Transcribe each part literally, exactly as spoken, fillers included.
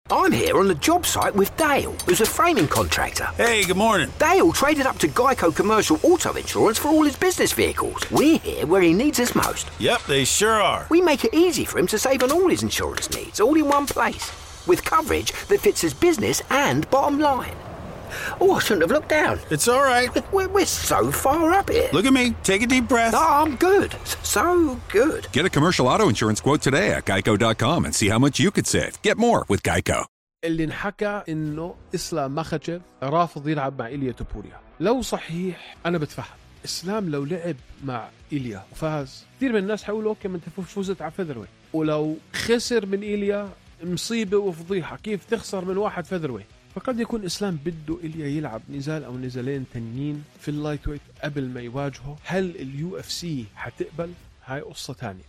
I'm here on the job site with Dale, who's a framing contractor. Hey, good morning. Dale traded up to Geico Commercial Auto Insurance for all his business vehicles. We're here where he needs us most. Yep, they sure are. We make it easy for him to save on all his insurance needs, all in one place, with coverage that fits his business and bottom line. Oh, I shouldn't have looked down. It's all right. We're, we're so far up here. Look at me. Take a deep breath. Oh, I'm good. So good. Get a commercial auto insurance quote today at geico dot com and see how much you could save. Get more with Geico. اللي انحكى إنه إسلام مخاتشيف رافض يلعب مع إيليا توبوريا. لو صحيح أنا بتفهم. إسلام لو لعب مع إيليا وفاز كثير من الناس حيقولوا أوكي ما أنت فوزت على فيذروي. ولو خسر من إيليا مصيبة وفضيحة. كيف تخسر من واحد فيذروي؟ فقد يكون إسلام بده إيليا يلعب نزال أو نزالين تانيين في اللايت ويت قبل ما يواجهه. هل اليو اف سي حتقبل؟ هاي قصة تانية.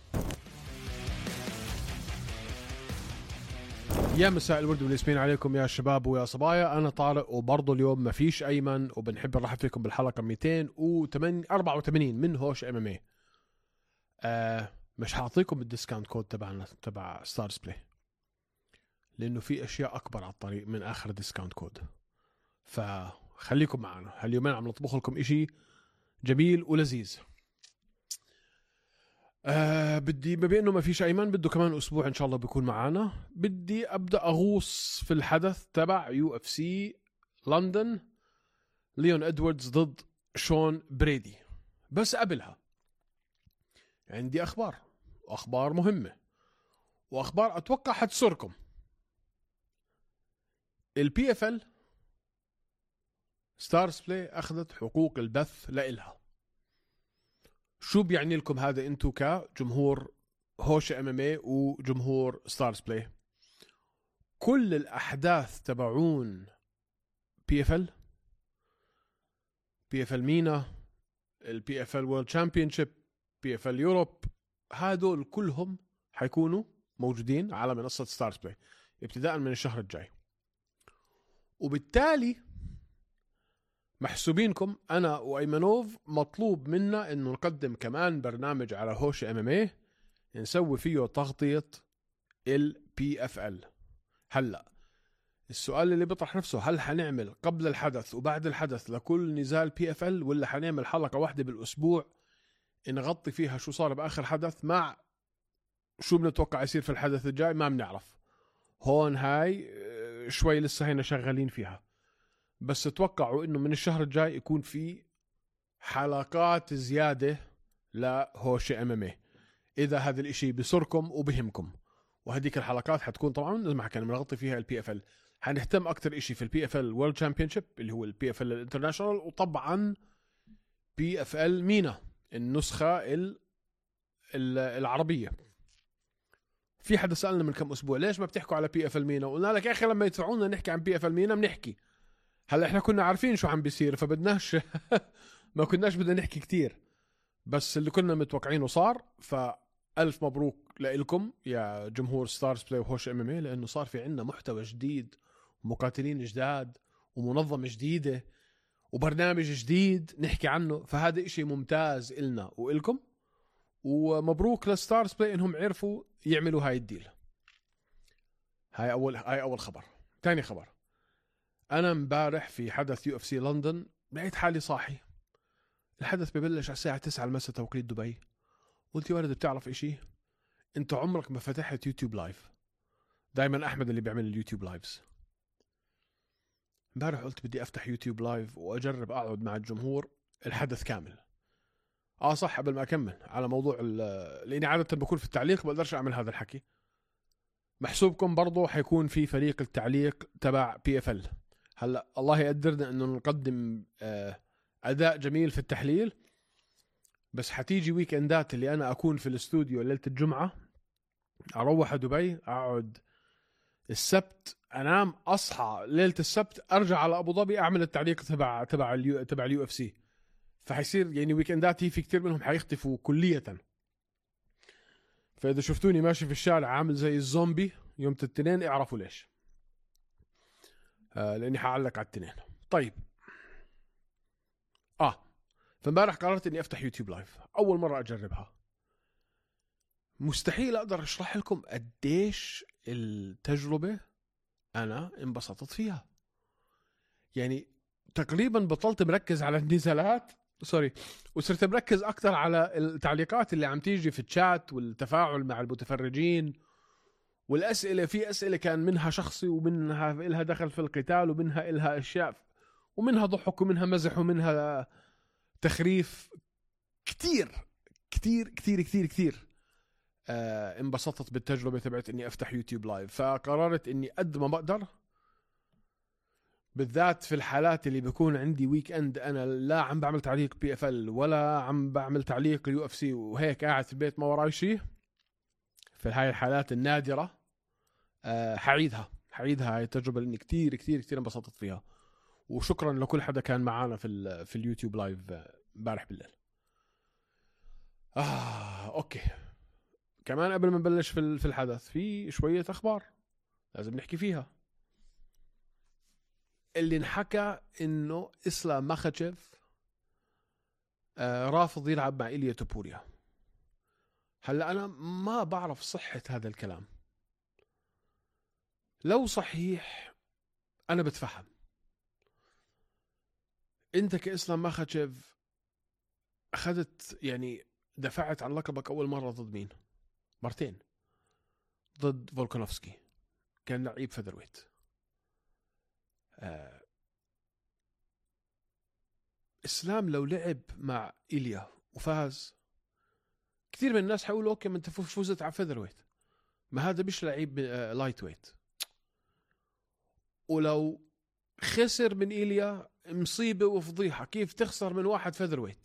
يا مساء الورد والياسمين عليكم يا شباب ويا صبايا. أنا طارق وبرضه اليوم ما فيش أيمن وبنحب نرحب فيكم بالحلقة مئتين وأربعة وثمانين من هوش ام ام اي. آه مش هعطيكم الديسكاونت كود تبعنا تبع ستارز بلاي لأنه في أشياء أكبر على الطريق من آخر ديسكاونت كود، فخليكم معنا. هاليومين عم نطبخ لكم إشي جميل ولذيذ. أه بدي بما إنه ما فيش أيمن بده كمان أسبوع إن شاء الله بيكون معنا. بدي أبدأ أغوص في الحدث تبع يو اف سي لندن، ليون إدواردز ضد شون بريدي. بس قبلها عندي أخبار وأخبار مهمة وأخبار أتوقع حتسركم. البي اف ال ستارز بلاي أخذت حقوق البث لإلها. شو بيعني لكم هذا انتو كجمهور هوش ام ام اي وجمهور ستارز بلاي؟ كل الأحداث تبعون بي اف ال، بي اف ال مينا، البي اف ال وورلد تشامبيونشيب، بي اف ال يوروب، هادول كلهم حيكونوا موجودين على منصة ستارز بلاي ابتداء من الشهر الجاي. وبالتالي محسوبينكم أنا وأيمنوف مطلوب منا إنه نقدم كمان برنامج على هوش ام ام اي نسوي فيه تغطية البي اف ال. هلأ السؤال اللي بيطرح نفسه، هل حنعمل قبل الحدث وبعد الحدث لكل نزال بي اف ال، ولا حنعمل حلقة واحدة بالأسبوع نغطي فيها شو صار بآخر حدث مع شو بنتوقع يصير في الحدث الجاي؟ ما بنعرف. هون هاي شوي لسه هنا شغالين فيها، بس توقعوا انه من الشهر الجاي يكون في حلقات زيادة لهوش ام ام اي اذا هذا الاشي بسركم وبهمكم. وهديك الحلقات حتكون طبعا زي ما حكينا بنغطي فيها البي اف ال. حنهتم اكتر اشي في البي اف ال وورلد تشامبيونشيب اللي هو البي اف ال الانترناشونال، وطبعا بي اف ال مينا النسخة ال العربية. في حدا سألنا من كم أسبوع ليش ما بتحكوا على بي اف ال مينا، وقلنا لك يا أخي لما يدفعونا نحكي عن بي اف ال مينا بنحكي. هلا احنا كنا عارفين شو عم بيصير فبدناش ما كناش بدنا نحكي كتير، بس اللي كنا متوقعينه صار. فألف مبروك لإلكم يا جمهور ستارز بلاي وهوش ام ام اي، لأنه صار في عنا محتوى جديد ومقاتلين جداد ومنظمة جديدة وبرنامج جديد نحكي عنه. فهذا إشي ممتاز إلنا وإلكم، ومبروك لستارز بلاي إنهم عرفوا يعملوا هاي الديل. هاي أول هاي أول خبر. تاني خبر، أنا مبارح في حدث يو اف سي لندن لقيت حالي صاحي. الحدث ببلش على الساعة تسعة المساء توقيت دبي. قلت يا ولد بتعرف إشي؟ أنت عمرك ما فتحت يوتيوب لايف. دايما أحمد اللي بيعمل اليوتيوب لايفز. مبارح قلت بدي أفتح يوتيوب لايف وأجرب أقعد مع الجمهور الحدث كامل. آه صح، قبل ما أكمل على موضوع لأني عادة بكون في التعليق بقدرش أعمل هذا الحكي. محسوبكم برضو حيكون في فريق التعليق تبع بي اف ال. هلا الله يقدرنا انه نقدم اداء جميل في التحليل، بس حتيجي ويكندات اللي انا اكون في الاستوديو ليله الجمعه، اروح دبي، اقعد السبت، انام، اصحى ليله السبت، ارجع على ابو ظبي اعمل التعليق تبع تبع اليو تبع اليو اف سي. فحيصير يعني ويكندات هي في كتير منهم حيختفوا كليا. فاذا شفتوني ماشي في الشارع عامل زي الزومبي يوم التنين اعرفوا ليش. آه لاني حعلق على التنين. طيب اه فامبارح قررت اني افتح يوتيوب لايف، اول مره اجربها. مستحيل اقدر اشرح لكم قديش التجربه انا انبسطت فيها. يعني تقريبا بطلت مركز على النزالات سوري وصرت مركز اكثر على التعليقات اللي عم تيجي في الشات والتفاعل مع المتفرجين والاسئله. في اسئله كان منها شخصي ومنها لها دخل في القتال ومنها لها اشياء ومنها ضحك ومنها مزح ومنها تخريف. كتير كتير كتير كتير كتير آه انبسطت بالتجربه تبعت اني افتح يوتيوب لايف. فقررت اني قد ما بقدر، بالذات في الحالات اللي بيكون عندي ويك اند انا لا عم بعمل تعليق بي اف ال ولا عم بعمل تعليق يو اف سي وهيك قاعد في البيت ما وراي شيء، في هاي الحالات النادره أه حعيدها حعيدها هاي التجربه لاني كتير كتير كتير انبسطت فيها. وشكرا لكل حدا كان معنا في في اليوتيوب لايف امبارح بالليل. اه اوكي، كمان قبل ما نبلش في في الحدث في شويه اخبار لازم نحكي فيها. اللي انحكى انه اسلام مخاتشيف آه رافض يلعب مع إيليا توبوريا. هلا انا ما بعرف صحة هذا الكلام. لو صحيح انا بتفهم. انت كاسلام مخاتشيف اخذت يعني دفعت عن لقبك اول مرة ضد مين؟ مرتين ضد فولكانوفسكي، كان لعيب فيذرويت. آه اسلام لو لعب مع إيليا وفاز، كثير من الناس حيقولوا اوكي ما انت فوزت على فيذرويت، ما هذا مش لعيب آه لايت ويت. ولو خسر من إيليا مصيبة وفضيحة، كيف تخسر من واحد فيذرويت؟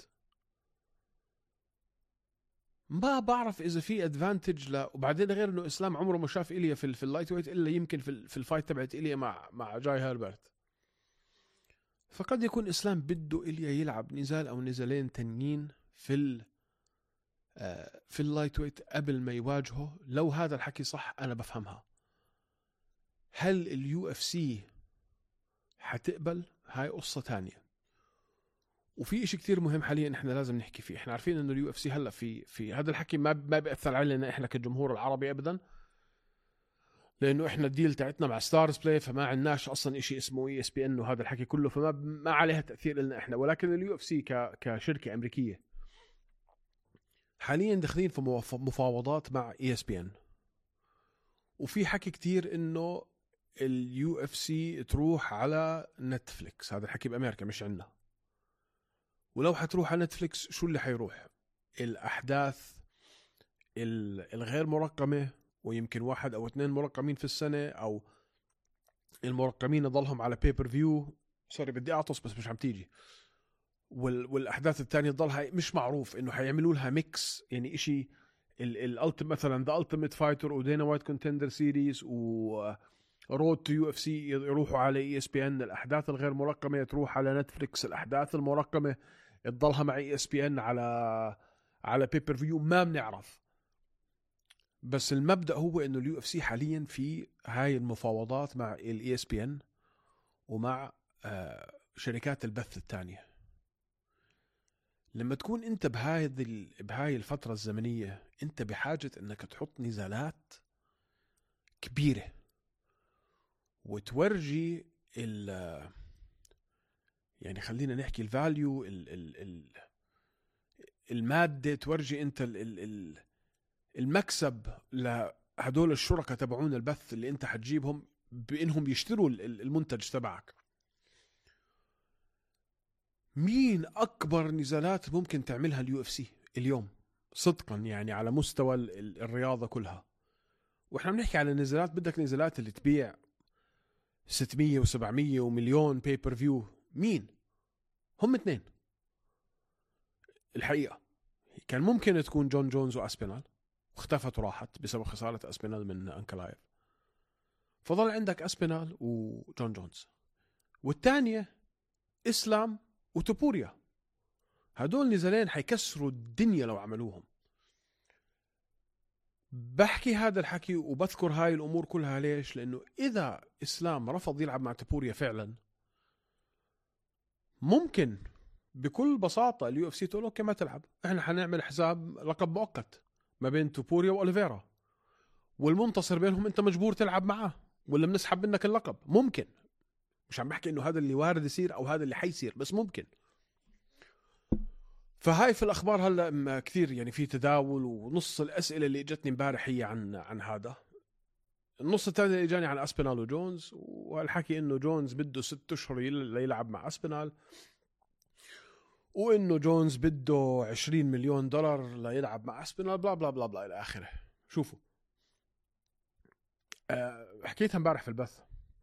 ما بعرف اذا في ادفانتج لا. وبعدين غير انه اسلام عمره ما شاف إيليا في في اللايت ويت الا يمكن في في الفايت تبعت إيليا مع مع جاي هيربرت. فقد يكون اسلام بده إيليا يلعب نزال او نزالين تانيين في ال في اللايت ويت قبل ما يواجهه. لو هذا الحكي صح انا بفهمها. هل اليو اف سي حتقبل؟ هاي قصة تانية. وفي إشي كتير مهم حاليا احنا لازم نحكي فيه. احنا عارفين انه اليو اف سي هلا في في هذا الحكي ما ما بيأثر علينا احنا كجمهور العربي ابدا، لانه احنا الديل تاعتنا مع ستارز بلاي، فما عندناش اصلا إشي اسمه اي اس بي ان وهذا الحكي كله، فما ما عليها تأثير لنا احنا. ولكن اليو اف سي ك كشركة امريكية حاليا داخلين في مفاوضات مع اي اس بي ان، وفي حكي كتير انه اليو اف سي تروح على نتفليكس. هذا الحكي بامريكا مش عندنا. ولو حتروح على نتفليكس شو اللي حيروح؟ الأحداث الغير مرقمة، ويمكن واحد أو اثنين مرقمين في السنة، أو المرقمين يضلهم على بيبر فيو. سوري بدي أعطس بس مش عم تيجي. والأحداث الثانية تضلها مش معروف إنه حيعملوا لها ميكس، يعني إشي الألت مثلا The Ultimate Fighter ودينا وايت كونتندر سيريز و رود تو يو اف سي يروحوا على اي اس بي ان. الأحداث الغير مرقمة تروح على نتفليكس. الأحداث المرقمة تضلها مع اي اس بي ان على على بيبر فيو. ما بنعرف، بس المبدأ هو انه اليو اف سي حاليا في هاي المفاوضات مع الاي اس بي ان ومع آه شركات البث الثانية. لما تكون انت بهاي بهاي الفترة الزمنية انت بحاجة انك تحط نزالات كبيرة وتورجي ال يعني خلينا نحكي الفاليو المادة، تورجي انت المكسب لهدول الشركاء تبعون البث اللي انت حتجيبهم بانهم يشتروا المنتج تبعك. مين اكبر نزالات ممكن تعملها اليو اف سي اليوم صدقا يعني على مستوى الرياضة كلها؟ واحنا بنحكي على نزالات، بدك نزالات اللي تبيع ستمية وسبعمية ومليون بيبر فيو. مين هم؟ اثنين الحقيقة. كان ممكن تكون جون جونز وأسبينال، واختفت وراحت بسبب خسارة أسبينال من أنكلايف، فضل عندك أسبينال وجون جونز. والثانية إسلام وتوبوريا. هدول نزالين حيكسروا الدنيا لو عملوهم. بحكي هذا الحكي وبذكر هاي الأمور كلها ليش؟ لأنه إذا إسلام رفض يلعب مع توبوريا فعلا، ممكن بكل بساطة اليو اف سي تقول اوكي ما تلعب، احنا حنعمل حساب لقب مؤقت ما بين توبوريا واوليفيرا، والمنتصر بينهم انت مجبور تلعب معاه ولا بنسحب منك اللقب. ممكن، مش عم بحكي انه هذا اللي وارد يصير او هذا اللي حيصير، بس ممكن. فهاي في الاخبار هلا كثير يعني في تداول، ونص الاسئله اللي اجتني امبارح هي عن عن هذا. النص الثاني اللي اجاني عن اسبينال وجونز، والحكي انه جونز بده ست اشهر يلعب مع اسبينال، وانه جونز بده عشرين مليون دولار ليلعب مع اسبينال، بلا بلا بلا بلا الى اخره. شوفوا، أه حكيتها امبارح في البث.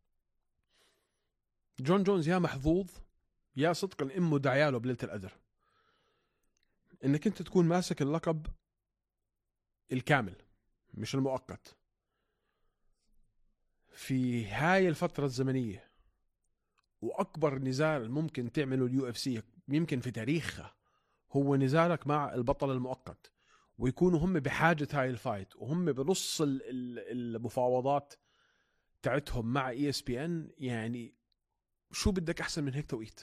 جون جونز يا محظوظ يا صدقا امه دعياله بليله القدر انك انت تكون ماسك اللقب الكامل مش المؤقت في هاي الفترة الزمنية. واكبر نزال ممكن تعمله اليو اف سي يمكن في تاريخها هو نزالك مع البطل المؤقت، ويكونوا هم بحاجة هاي الفايت، وهم بنص المفاوضات تعتهم مع اي اس بي ان. يعني شو بدك احسن من هيك توقيت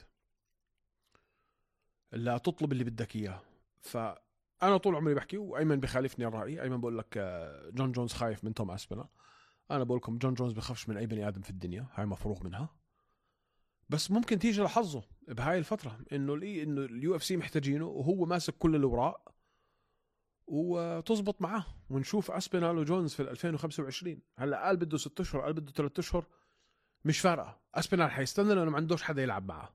لا تطلب اللي بدك اياه. فانا طول عمري بحكي، وايمن بخالفني الراي، ايمن بقول لك جون جونز خايف من توم اسبينال، انا بقول لكم جون جونز بخافش من اي بني ادم في الدنيا، هاي مفروغ منها. بس ممكن تيجي لحظه بهاي الفتره انه لي انه اليو اف سي محتاجينه وهو ماسك كل الاوراق وتزبط معاه، ونشوف اسبينال وجونز في ألفين وخمسة وعشرين. هلا قال بده ستة اشهر، قال بده ثلاثة اشهر، مش فارقه. اسبينال حيستنى لانه ما عندوش حدا يلعب معه.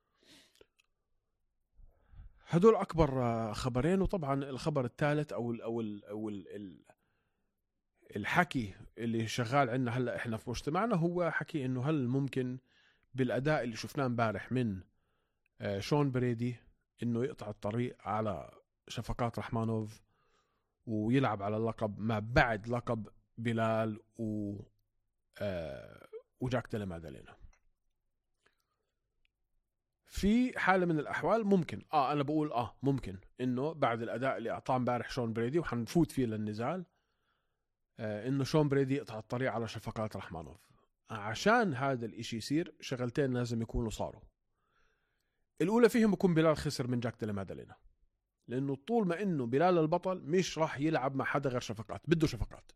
هدول اكبر خبرين. وطبعا الخبر الثالث او ال او ال او ال الحكي اللي شغال عندنا هلا احنا في مجتمعنا هو حكي انه هل ممكن بالاداء اللي شفناه امبارح من شون بريدي انه يقطع الطريق على شفقات رحمانوف ويلعب على اللقب ما بعد لقب بلال و وجاك ديلا مادالينا. في حالة من الأحوال ممكن آه أنا بقول آه ممكن إنه بعد الأداء اللي أعطاه امبارح شون بريدي وحنفوت فيه للنزال، آه إنه شون بريدي يقطع الطريق على شفقات رحمانوف. عشان هذا الإشي يصير شغلتين لازم يكونوا صاروا. الأولى فيهم يكون بلال خسر من جاك ديلا مادالينا، لأنه طول ما إنه بلال البطل مش راح يلعب مع حدا غير شفقات، بده شفقات.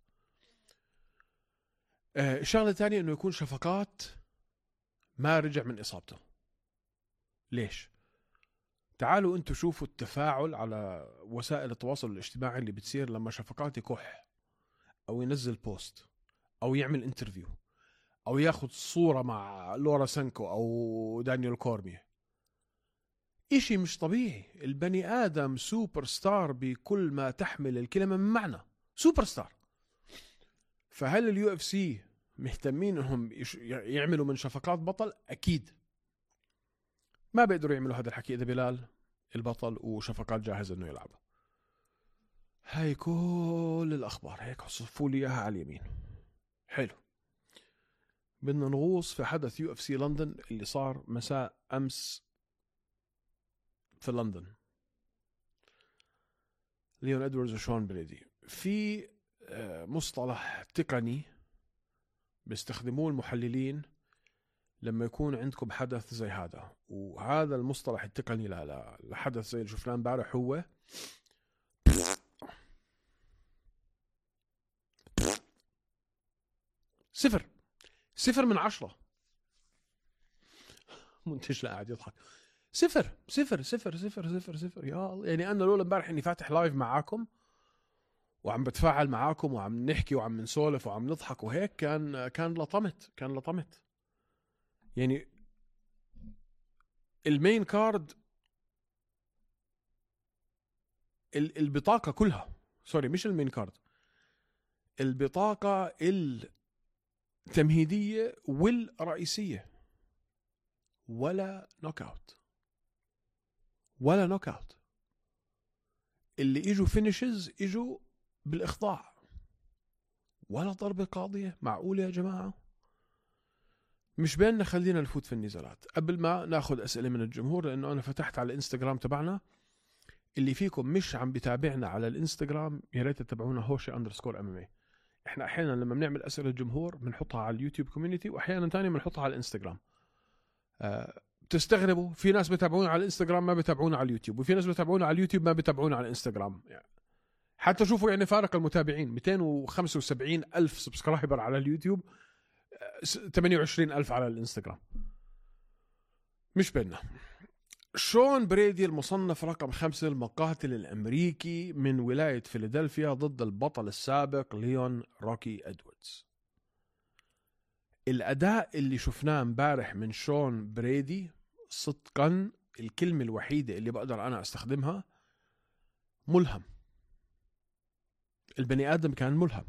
آه الشغلة الثانية إنه يكون شفقات ما رجع من إصابته. ليش؟ تعالوا انتوا شوفوا التفاعل على وسائل التواصل الاجتماعي اللي بتصير لما شفقات يكح او ينزل بوست او يعمل انترفيو او ياخد صورة مع لورا سانكو او دانيال كورميه. اشي مش طبيعي. البني ادم سوبر ستار بكل ما تحمل الكلمة من معنى، سوبر ستار. فهل اليو اف سي مهتمين انهم يعملوا من شفقات بطل؟ اكيد ما بيقدروا يعملوا هذا الحكي إذا بلال البطل وشفقات جاهز إنه يلعب. هاي كل الأخبار هيك صفوا لي إياها على اليمين. حلو، بدنا نغوص في حدث يو اف سي لندن اللي صار مساء أمس في لندن. ليون إدواردز وشون بريدي. في مصطلح تقني بيستخدموه المحللين لما يكون عندكم حدث زي هذا، وهذا المصطلح التقني لا لحدث زي اللي شفناه امبارح هو صفر صفر من عشرة. منتج لا قاعد يضحك. صفر صفر صفر صفر صفر صفر. يا الله، يعني أنا لولا امبارح إني فاتح لايف معاكم وعم بتفاعل معاكم وعم نحكي وعم نسولف وعم نضحك وهيك كان كان لطمت كان لطمت يعني المين كارد البطاقة كلها، سوري مش المين كارد، البطاقة التمهيدية والرئيسية، ولا نوك اوت ولا نوك اوت. اللي اجوا فينيشز اجوا بالاخضاع، ولا ضربة قاضية. معقولة يا جماعة؟ مش بيننا، خلينا نفوت في النزالات قبل ما ناخد أسئلة من الجمهور، لأنه أنا فتحت على الانستغرام تبعنا. اللي فيكم مش عم بتابعنا على الانستغرام يا ريت تتابعونا هوشي اندرسكور ام ام اي. احنا احيانا لما بنعمل أسئلة الجمهور بنحطها على اليوتيوب كوميونيتي، واحيانا تاني بنحطها على الانستغرام. أه بتستغربوا في ناس بتابعونا على الانستغرام ما بتابعونا على اليوتيوب، وفي ناس بتابعونا على اليوتيوب ما بتابعونا على الانستغرام. يعني حتى شوفوا يعني فارق المتابعين، مئتين وخمسة وسبعين ألف سبسكرايبر على اليوتيوب، ثمانية وعشرين ألف على الانستغرام. مش بيننا. شون بريدي المصنف رقم خمسة، المقاتل الأمريكي من ولاية فيلادلفيا ضد البطل السابق ليون روكي إدواردز. الأداء اللي شفناه امبارح من شون بريدي صدقا الكلمة الوحيدة اللي بقدر أنا أستخدمها ملهم. البني آدم كان ملهم.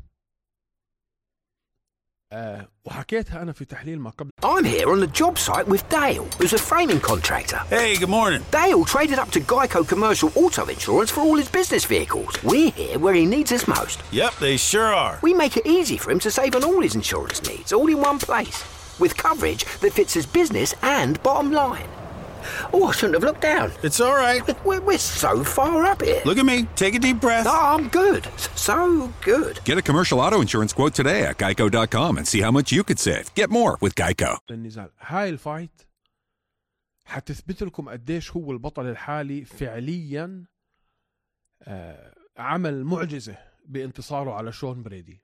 أه وحكيتها أنا في تحليل ما قبل. I'm here on the job site with Dale, who's a framing contractor. Hey, good morning. Dale traded up to Geico Commercial Auto Insurance for all his business vehicles. We're here where he needs us most. Yep, they sure are. We make it easy for him to save on all his insurance needs, all in one place, with coverage that fits his business and bottom line. Oh, I shouldn't have looked down. It's all right. We're, we're so far up here. Look at me. Take a deep breath. Oh, I'm good. So good. Get a commercial auto insurance quote today at geico dot com and see how much you could save. Get more with Geico. النزال هاي الفايت حتثبت لكم قديش هو البطل الحالي فعليا. آه عمل معجزة بانتصاره على شون بريدي.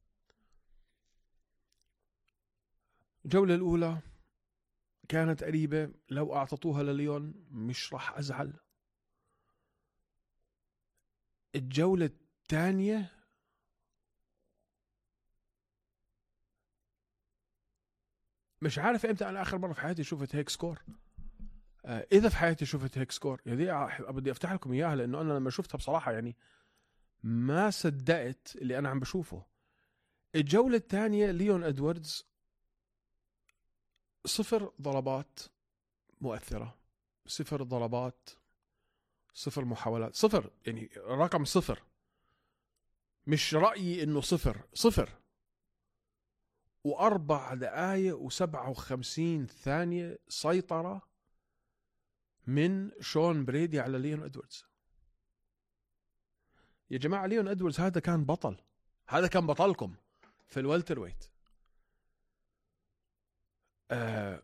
الجولة الأولى كانت قريبة، لو أعطتوها لليون مش راح أزعل. الجولة الثانية مش عارف امتى انا اخر مرة في حياتي شفت هيك سكور. آه اذا في حياتي شفت هيك سكور يا دي بدي افتح لكم اياها، لانه انا لما شفتها بصراحة يعني ما صدقت اللي انا عم بشوفه. الجولة الثانية ليون إدواردز صفر ضربات مؤثرة، صفر ضربات، صفر محاولات، صفر، يعني رقم صفر، مش رأيي انه صفر، صفر. واربع دقائق وسبعة وخمسين ثانية سيطرة من شون بريدي على ليون إدواردز. يا جماعة ليون إدواردز هذا كان بطل، هذا كان بطلكم في الوالتر ويت. آه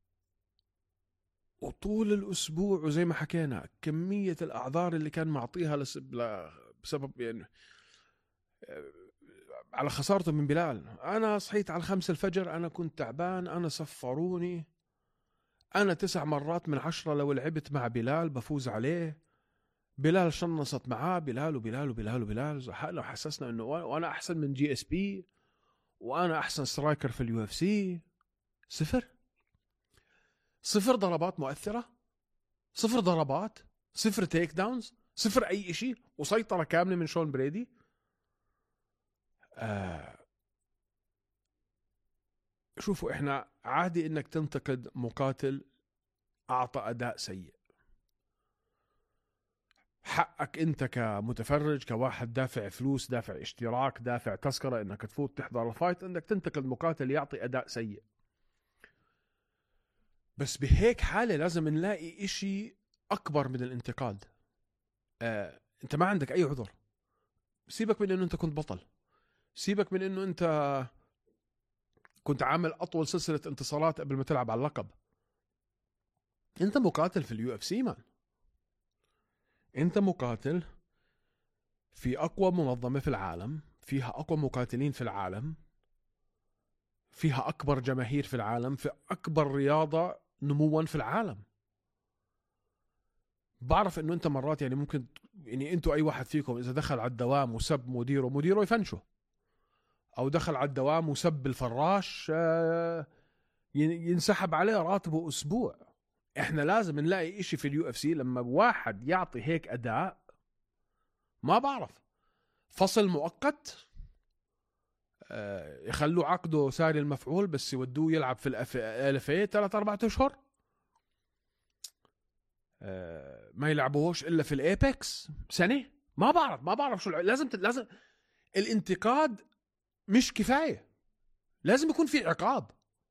وطول الأسبوع وزي ما حكينا كمية الأعذار اللي كان معطيها بسبب يعني آه على خسارته من بلال. أنا صحيت على الخمسة الفجر، أنا كنت تعبان، أنا سفروني، أنا تسع مرات من عشرة لو لعبت مع بلال بفوز عليه، بلال شنصت معاه، بلال وبلال وبلال وبلال زحقنا وحسسنا إنه وأنا أحسن من جي اس بي وأنا أحسن سترايكر في اليو اف سي. صفر، صفر ضربات مؤثرة، صفر ضربات، صفر تيك داونز، صفر أي إشي، وسيطرة كاملة من شون بريدي. آه شوفوا إحنا عادي إنك تنتقد مقاتل أعطى أداء سيء. حقك أنت كمتفرج، كواحد دافع فلوس، دافع اشتراك، دافع تذكرة إنك تفوت تحضر الفايت، إنك تنتقد مقاتل يعطي أداء سيء. بس بهيك حالة لازم نلاقي إشي أكبر من الانتقاد. آه، أنت ما عندك أي عذر. سيبك من إنه أنت كنت بطل، سيبك من إنه أنت كنت عامل أطول سلسلة انتصارات قبل ما تلعب على اللقب. أنت مقاتل في اليو اف سي مان، أنت مقاتل في أقوى منظمة في العالم، فيها أقوى مقاتلين في العالم، فيها أكبر جماهير في العالم، في أكبر رياضة نمواً في العالم. بعرف إنه أنت مرات يعني ممكن يعني أنتوا أي واحد فيكم إذا دخل على الدوام وسب مديره، مديره يفنشه، أو دخل على الدوام وسب الفراش ينسحب عليه راتبه أسبوع. إحنا لازم نلاقي إشي في اليو اف سي لما واحد يعطي هيك أداء، ما بعرف، فصل مؤقت، يخلوا عقده ساري المفعول بس يودوه يلعب في الألفية ثلاث أربعة أشهر، ما يلعبوهوش إلا في الأيبكس سنة. ما بعرف ما بعرف شو لازم لازم الانتقاد مش كفاية، لازم يكون في عقاب،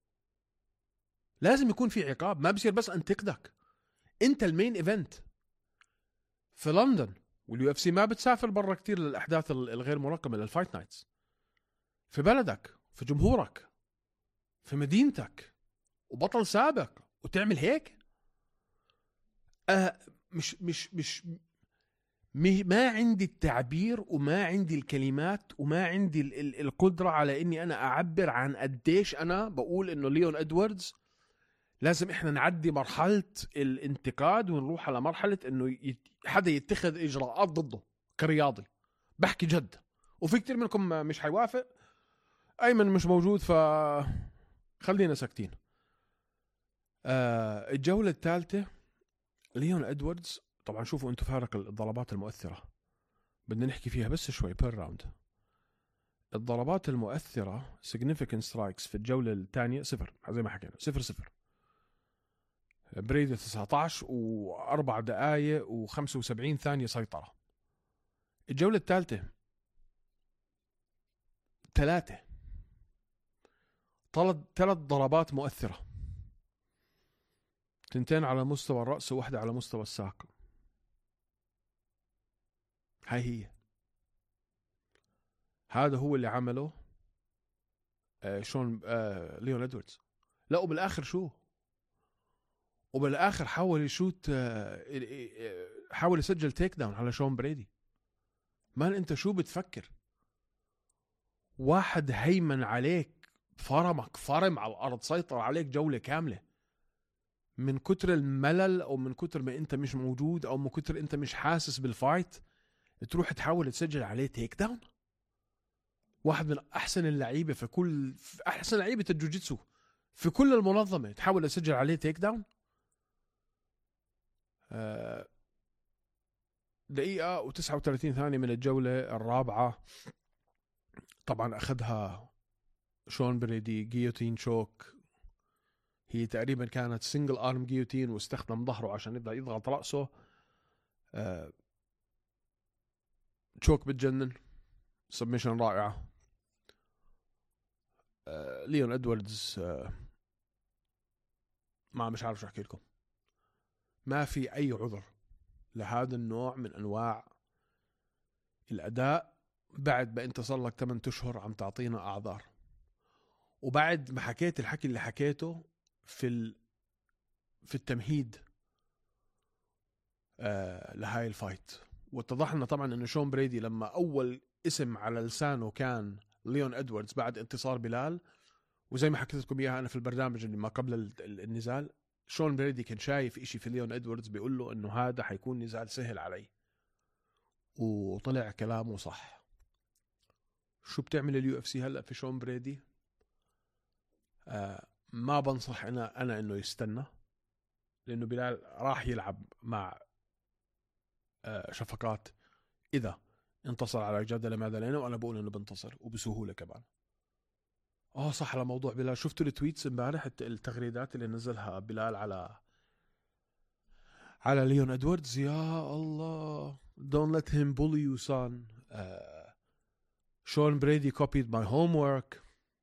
لازم يكون في عقاب. ما بصير بس انتقدك. انت المين ايفنت في لندن، واليو اف سي ما بتسافر برا كتير للأحداث الغير منظمة للفايت نايتس. في بلدك، في جمهورك، في مدينتك، وبطل سابق، وتعمل هيك. آه مش مش مش ما عندي التعبير وما عندي الكلمات وما عندي ال- ال- القدرة على اني انا اعبر عن قديش انا بقول انه ليون ادواردز لازم احنا نعدي مرحلة الانتقاد ونروح على مرحلة انه يت- حدا يتخذ اجراءات ضده كرياضي. بحكي جد، وفي كتير منكم مش حيوافق. ايمن مش موجود ف خلينا ساكتين. آه الجولة الثالثة ليون ادواردز، طبعا شوفوا انتم فارق الضربات المؤثرة، بدنا نحكي فيها بس شوي بير راوند. الضربات المؤثرة significant strikes في الجولة الثانية صفر، زي ما حكينا صفر صفر. بريدي تسعة عشر وأربع دقايق وخمسة وسبعين ثانية سيطرة. الجولة الثالثة ثلاثة ثلاث ضربات مؤثرة، تنتين على مستوى الرأس وواحدة على مستوى الساق. هاي هي، هذا هو اللي عمله آه شون آه ليون ادواردز. لا وبالآخر شو وبالآخر حاول يشوت آه حاول يسجل تيك داون على شون بريدي. مان انت شو بتفكر؟ واحد هيمن عليك، فرمك فرم على الأرض، سيطر عليك جولة كاملة. من كتر الملل أو من كتر ما أنت مش موجود أو من كتر أنت مش حاسس بالفايت تروح تحاول تسجل عليه تيك داون. واحد من أحسن اللعيبة في كل في أحسن لعيبة الجوجيتسو في كل المنظمة تحاول تسجل عليه تيك داون. آه دقيقة وتسعة وثلاثين ثانية من الجولة الرابعة طبعا أخذها شون بريدي جيوتين شوك. هي تقريبا كانت سنجل ارم جيوتين واستخدم ظهره عشان يبدأ يضغط رأسه. آه شوك بتجنن، سبميشن رائعة. آه ليون ادواردز آه ما مش عارف شو احكي لكم. ما في اي عذر لهذا النوع من انواع الاداء بعد ما انت صار لك ثمانية اشهر عم تعطينا اعذار، وبعد ما حكيت الحكي اللي حكيته في ال... في التمهيد آه لهاي الفايت. واتضح لنا طبعا انه شون بريدي لما اول اسم على لسانه كان ليون ادواردز بعد انتصار بلال، وزي ما حكيت لكم اياها انا في البرنامج اللي ما قبل النزال، شون بريدي كان شايف اشي في ليون ادواردز بيقول له انه هذا حيكون نزال سهل علي، وطلع كلامه صح. شو بتعمل اليو اف سي هلا في شون بريدي؟ آه ما بنصح انا انا انه يستنى، لانه بلال راح يلعب مع آه شفقات اذا انتصر على جدل مادالينا، وانا بقول انه بنتصر وبسهوله كمان. اه صح، على موضوع بلال، شفتوا التويتس امبارح التغريدات اللي نزلها بلال على على ليون ادواردز؟ يا الله، don't let him bully you son. uh, Sean Brady copied my homework.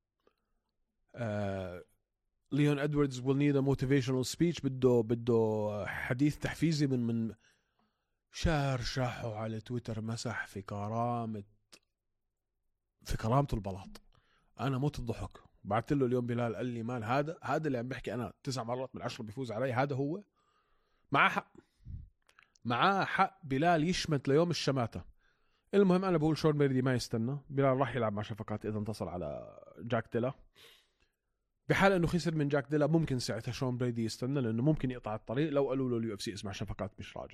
uh, Leon Edwards will need a motivational speech. بده بده حديث تحفيزي من من شهر شاحه على تويتر، مسح في كرامة في كرامته البلاط. انا موت الضحك. بعت له اليوم بلال قال لي مان هذا هذا اللي عم بحكي انا تسع مرات من عشرة بيفوز علي، هذا هو. معاه حق، معاه حق بلال يشمت ليوم الشماتة. المهم انا بقول شون بريدي ما يستنى، بلال راح يلعب مع شفقات اذا انتصر على جاك ديلا. بحال انه خسر من جاك ديلا ممكن ساعتها شون بريدي يستنى، لانه ممكن يقطع الطريق لو قالوا له اليو اف سي اسمع شفقات مش راجع.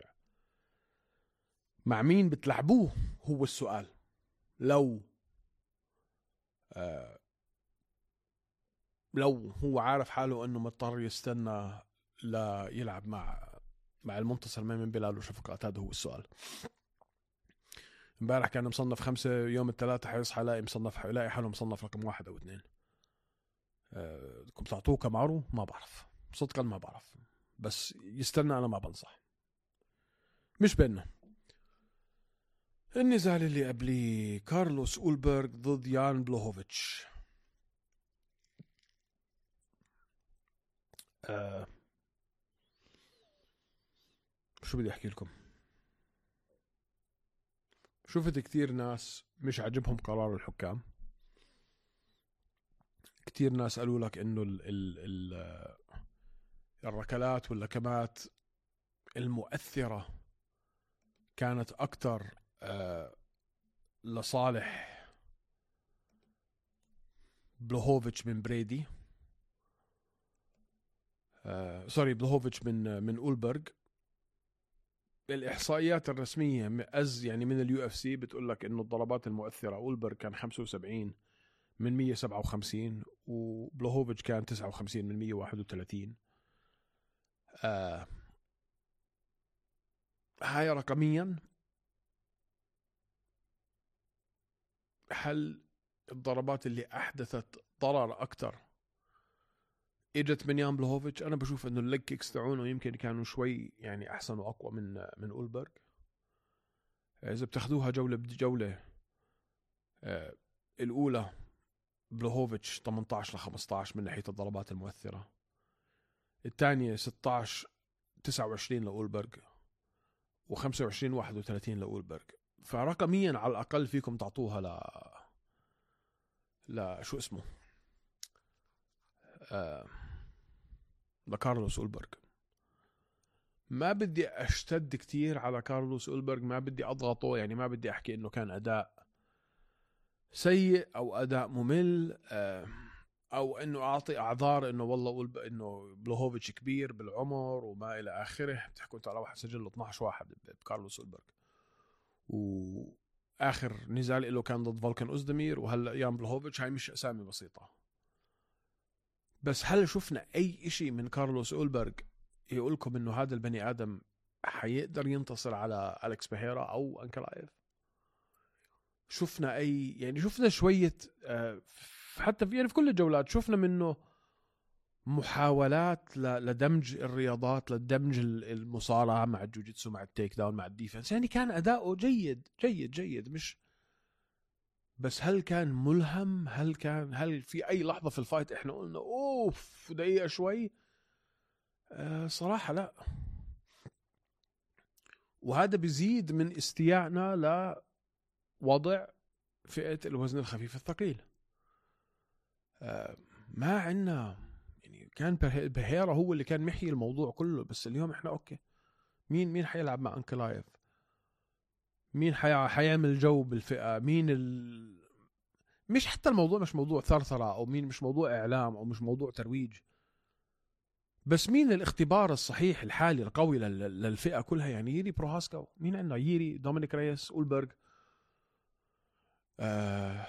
مع مين بتلعبوه هو السؤال. لو آه لو هو عارف حاله انه مضطر يستنى لا يلعب مع مع المنتصر ما من بلال وشفقات، هذا هو السؤال. امبارح كان مصنف خمسة، يوم الثلاثة حيصحى لاقي مصنف يلاقي حاله مصنف رقم واحد او اثنين. أه كم تعطوه كم عرو ما بعرف صدقا، ما بعرف، بس يستنى انا ما بنصح. مش بيننا. النزال اللي قبلي كارلوس أولبرغ ضد يان بلوهوفيتش. أه شو بدي احكي لكم؟ شفت كتير ناس مش عجبهم قرار الحكام. كتير ناس قالوا لك انه ال ال ال الركلات واللكمات المؤثرة كانت أكتر آه لصالح بلوهوفيتش من بريدي، آه سوري بلوهوفيتش من من أولبرغ. الإحصائيات الرسمية أز يعني من اليو اف سي بتقول لك إنه الضربات المؤثرة أولبرغ كان خمسة وسبعين من مية وسبعة وخمسين وبلوهوفيتش كان تسعة وخمسين من مية وواحد وثلاثين. آه هاي رقميا هل الضربات اللي أحدثت ضرر أكتر اجت من يان بلوهوفيتش؟ انا بشوف انه الليج كيكس تاعونه يمكن كانوا شوي يعني احسن واقوى من من أولبرغ. اذا بتاخذوها جوله بجوله، آه الاولى بلوهوفيتش ثمانية عشر ل خمسة عشر من ناحيه الضربات المؤثره، الثانيه ستة عشر تسعة وعشرين لأولبرغ، و25 واحد وثلاثين لأولبرغ. فرقميا على الاقل فيكم تعطوها ل لا شو اسمه آه لكارلوس أولبرغ. ما بدي أشتد كتير على كارلوس أولبرغ، ما بدي أضغطه، يعني ما بدي أحكي إنه كان أداء سيء أو أداء ممل، أو إنه أعطي أعذار إنه والله إنه بلوهوفيتش كبير بالعمر وما إلى آخره. بتحكوا أنت على واحد سجل له اثناشر واحد بكارلوس أولبرغ، وآخر نزال له كان ضد فولكان أوزدمير، وهلأ يان بلوهوفيتش. هاي مش أسامي بسيطة. بس هل شفنا أي إشي من كارلوس أولبرغ يقولكم إنه هذا البني آدم حيقدر ينتصر على أليكس بيهيرا أو أنكلايف؟ شفنا أي يعني شفنا شوية آه حتى في يعني في كل الجولات شفنا منه محاولات لدمج الرياضات، لدمج المصارعة مع الجوجيتسو مع التيك داون مع الديفنس. يعني كان أداؤه جيد جيد جيد مش بس هل كان ملهم؟ هل كان هل في أي لحظة في الفايت إحنا قلنا أوف دقيقة شوي؟ أه صراحة لا. وهذا بيزيد من استيائنا لوضع فئة الوزن الخفيف الثقيل. أه ما عنا يعني كان بيهيرا هو اللي كان محيي الموضوع كله، بس اليوم إحنا أوكي مين مين حيلعب مع أنكلايف؟ مين حي... حيعمل جو بالفئة؟ مين ال... مش حتى الموضوع مش موضوع ثرثرة، أو مين مش موضوع إعلام، أو مش موضوع ترويج، بس مين الاختبار الصحيح الحالي القوي لل... للفئة كلها؟ يعني ييري بروهاسكا، مين عندنا؟ ييري، دومينيك ريس، أولبرغ. آه...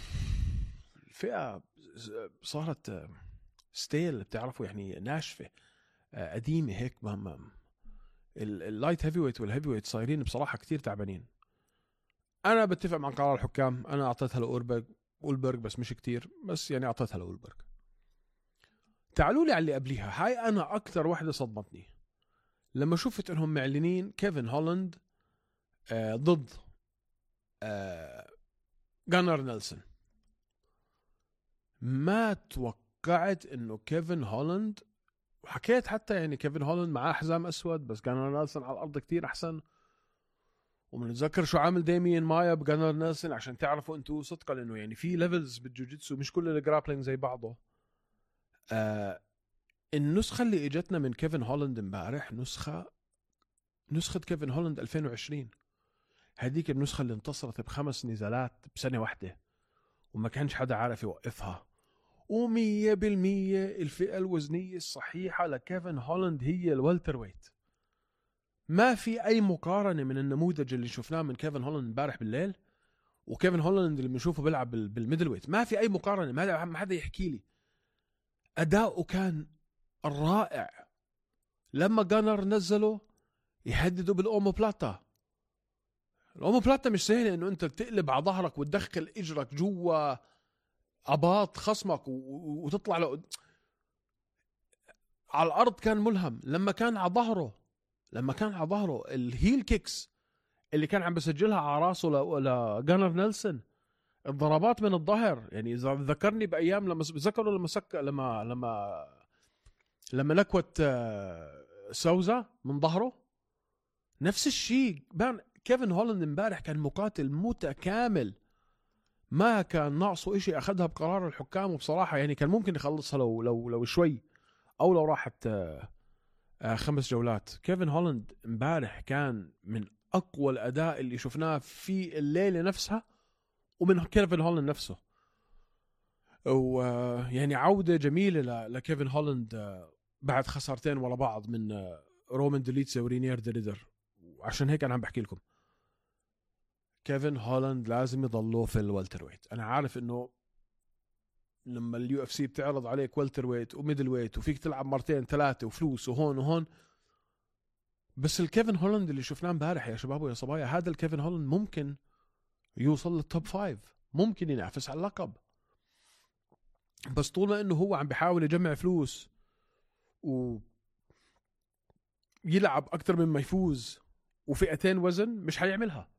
الفئة صارت ستيل، بتعرفوا يعني ناشفة، آه قديمة هيك. مهما اللايت هيفي ويت والهيفي ويت صايرين بصراحة كتير تعبانين. أنا بتفق مع قرار الحكام، أنا أعطيتها لأولبرغ أولبرغ بس مش كتير، بس يعني أعطيتها لأولبرغ. تعالوا لي على اللي قبليها. هاي أنا أكتر واحدة صدمتني لما شفت إنهم معلنين كيفن هولاند آه ضد آه جانر نيلسون. ما توقعت إنه كيفن هولاند، وحكيت حتى يعني كيفن هولاند معاه حزام أسود، بس جانر نيلسون على الأرض كتير أحسن. ومنتذكر شو عامل ديميان مايا بجانر نيلسون، عشان تعرفوا انتوا صدقا انه يعني في ليفلز بالجوجيتسو، مش كل الجرابلينج زي بعضه. آه النسخة اللي اجتنا من كيفن هولاند امبارح نسخة نسخة كيفن هولاند ألفين وعشرين. هذيك النسخة اللي انتصرت بخمس نزالات بسنة واحدة وما كانش حدا عارف يوقفها، ومية بالمية الفئة الوزنية الصحيحة لكيفن هولاند هي الوالتر ويت. ما في أي مقارنة من النموذج اللي شفناه من كيفن هولاند امبارح بالليل وكيفن هولاند اللي بنشوفه بيلعب بالميدل ويت. ما في أي مقارنة. ما حدا يحكي لي. أداؤه كان رائع. لما جانر نزله يهددوا بالأوموبلاتا. الأوموبلاتا مش سهلة إنه أنت تقلب على ظهرك وتدخل إجرك جوا أباط خصمك وتطلع له على الأرض. كان ملهم لما كان على ظهره لما كان على ظهره الهيل كيكس اللي كان عم بسجلها على راسه لجانر نيلسون، الضربات من الظهر. يعني إذا ذكرني بأيام لما ذكروا لما سك لما لما لما نكوت سوزا من ظهره، نفس الشيء. بان كيفن هولاند امبارح كان مقاتل متكامل، ما كان ناقصه إشي. أخذها بقرار الحكام، وبصراحة يعني كان ممكن يخلصها لو لو لو شوي، أو لو راحت خمس جولات. كيفن هولاند امبارح كان من أقوى الأداء اللي شفناه في الليلة نفسها ومن كيفن هولاند نفسه. ويعني عودة جميلة لكيفن هولاند بعد خسارتين ورا بعض من رومان دوليتسا ورينير ديريدر. وعشان هيك أنا عم بحكي لكم كيفن هولاند لازم يضلوا في الوالتر ويت. أنا عارف إنه لما اليو اف سي بتعرض عليك والتر ويت وميدل ويت وفيك تلعب مرتين ثلاثة وفلوس وهون وهون، بس الكيفن هولاند اللي شفناه امبارح يا شباب ويا صبايا، هذا الكيفن هولاند ممكن يوصل للتوب فايف، ممكن ينافس على اللقب. بس طول ما انه هو عم بيحاول يجمع فلوس و يلعب اكتر مما يفوز وفئتين وزن مش هيعملها.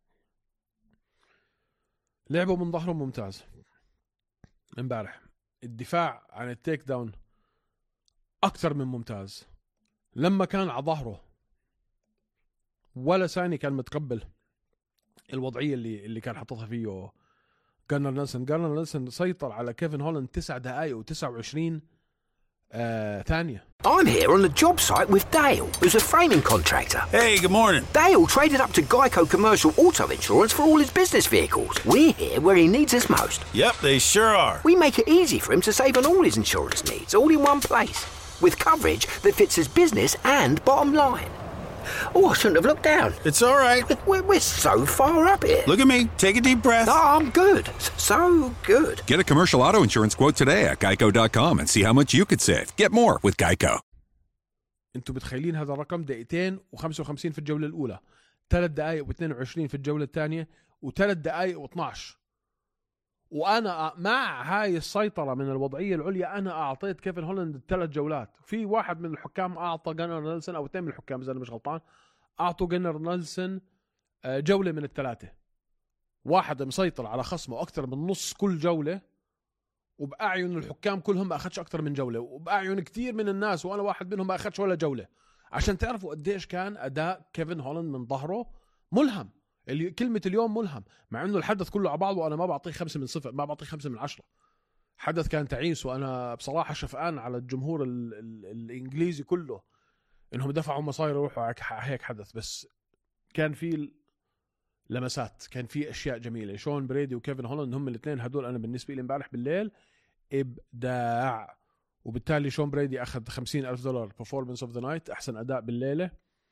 لعبه من ظهره ممتاز امبارح. الدفاع عن التيك داون اكتر من ممتاز. لما كان على ظهره ولا ثاني كان متقبل الوضعية اللي اللي كان حطتها فيه جارنر نيلسون. جارنر نيلسون سيطر على كيفن هولاند تسع دقائق وتسعة وعشرين آه ثانية. I'm here on the job site with Dale, who's a framing contractor. Hey, good morning. Dale traded up to Geico Commercial Auto Insurance for all his business vehicles. We're here where he needs us most. Yep, they sure are. We make it easy for him to save on all his insurance needs, all in one place, with coverage that fits his business and bottom line. Oh, I shouldn't have looked down. It's all right. We're, we're so far up here. Look at me. Take a deep breath. Oh, I'm good. So good. Get a commercial auto insurance quote today at geico dot com and see how much you could save. Get more with Geico. انتوا متخيلين هذا الرقم؟ دقيقتين وخمسة وخمسين في الجولة الأولى، ثلاث دقائق واثنين وعشرين في الجولة الثانية، وثلاث دقائق واثناش. وأنا مع هاي السيطرة من الوضعية العليا أنا أعطيت كيفن هولاند الثلاث جولات. في واحد من الحكام أعطى جارنر نيلسون، أو اثنين من الحكام إذا أنا مش غلطان، أعطوا جارنر نيلسون جولة من الثلاثة. واحد مسيطر على خصمه أكتر من نص كل جولة، وبأعين الحكام كلهم ما أخدش أكتر من جولة، وبأعين كتير من الناس وأنا واحد منهم ما أخدش ولا جولة. عشان تعرفوا قديش كان أداء كيفن هولاند من ظهره ملهم. اللي كلمة اليوم ملهم، مع إنه الحدث كله على بعضه أنا ما بعطيه خمسة من صفر، ما بعطيه خمسة من عشرة. حدث كان تعيس، وأنا بصراحة شفقان على الجمهور ال ال الإنجليزي كله إنهم دفعوا مصاير يروحوا هيك حدث. بس كان في لمسات، كان في أشياء جميلة. شون بريدي وكيفن هولاند هم الاثنين هدول أنا بالنسبة لي امبارح بالليل إبداع. وبالتالي شون بريدي أخذ خمسين ألف دولار performance of the night، أحسن أداء بالليلة.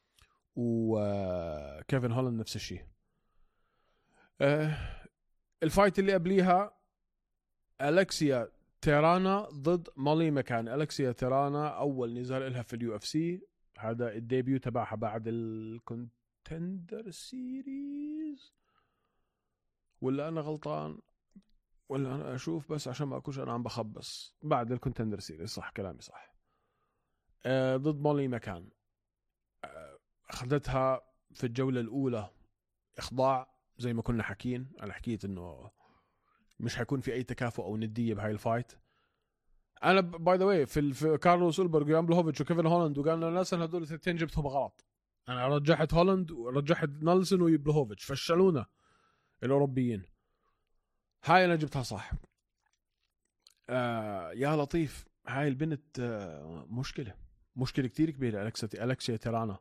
وكيفن هولاند نفس الشيء. أه الفايت اللي قبليها أليكسيا تيرانا ضد مولي مكان. أليكسيا تيرانا أول نزال لها في اليو اف سي، هذا الديبيو تبعها بعد الكونتندر سيريز، ولا أنا غلطان ولا أنا أشوف بس عشان ما أكونش أنا عم بخبص. بعد الكونتندر سيريز، صح كلامي صح. أه ضد مولي مكان. أه أخذتها في الجولة الأولى إخضاع زي ما كنا حكين. أنا حكيت إنه مش هيكون في أي تكافؤ أو ندية بهاي الفايت. أنا باي ذا واي في, في كارلوس أولبرغ ويان بلوهوفيتش وكيفن هولاند وجارنر نيلسون هدول الاثنين جبتهم غلط. أنا رجحت هولاند ورجحت نيلسون وبلوهوفيتش، فشلونا الأوروبيين. هاي أنا جبتها صح. آه يا لطيف، هاي البنت آه مشكلة مشكلة كتير كبيرة. أليكسيا أليكسيا تيرانا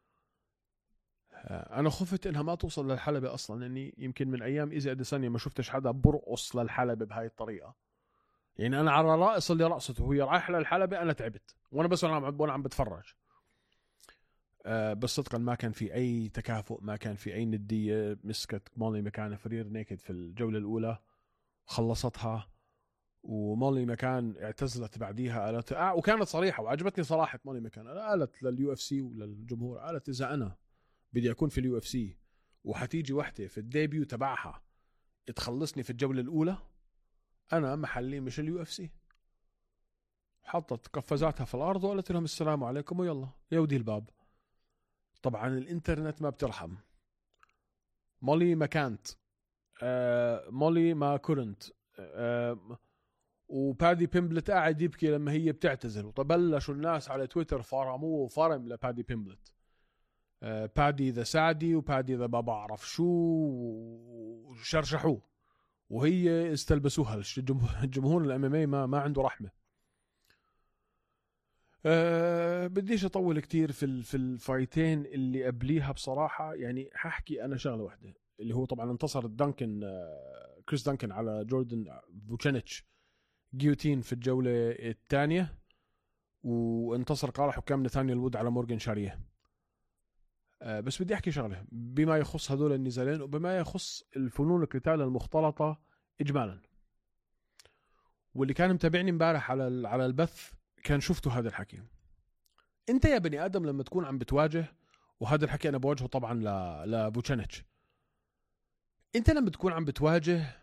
أنا خفت إنها ما توصل للحلبة أصلاً، إني يمكن من أيام إيزي أديسانيا ما شفتش حدا برقص للحلبة بهاي الطريقة. يعني أنا على رأس اللي رقصته وهي رايحة للحلبة أنا تعبت، وأنا بس وأنا عم وأنا عم بتفرج. أه بس صدقاً ما كان في أي تكافؤ، ما كان في أي ندية. مسكت مولي مكان فرير نيكد في الجولة الأولى، خلصتها. ومولي مكان اعتزلت بعديها، قالت آه وكانت صريحة وعجبتني صراحة مولي مكان. قالت لليو اف سي وللجمهور، قالت إذا أنا بدي أكون في اليو اف سي وحتيجي وحدة في الديبيو تبعها تخلصني في الجولة الأولى، أنا محلي مش اليو اف سي. حطت قفزاتها في الأرض وقالت لهم السلام عليكم ويلا يودي الباب. طبعا الإنترنت ما بترحم. مولي ما كانت آه مولي ما كورنت آه وبادي بيمبلت قاعد يبكي لما هي بتعتزل. وطبلشوا الناس على تويتر فرموه فرم لبادي بيمبلت. بادي ذا سعدي وبادي ذا ما بعرف شو، وشرشحوه وهي استلبسوها. الجمهور الام ام اي ما ما عنده رحمه. أه بديش اطول كتير في ال- في الفايتين اللي قبليها بصراحه. يعني هحكي انا شغله واحده اللي هو طبعا انتصر دانكن أه كريس دانكن على جوردن فوتشينيتش جيوتين في الجوله الثانيه، وانتصر قرار حكام نثانيال وود على مورغان شاريه. أه بس بدي احكي شغله بما يخص هذول النزالين وبما يخص الفنون القتال المختلطه اجمالا. واللي كان متابعني امبارح على على البث كان شفتوا هذا الحكي. انت يا بني ادم لما تكون عم بتواجه، وهذا الحكي انا بواجهه طبعا ل لفوتشينيتش، انت لما تكون عم بتواجه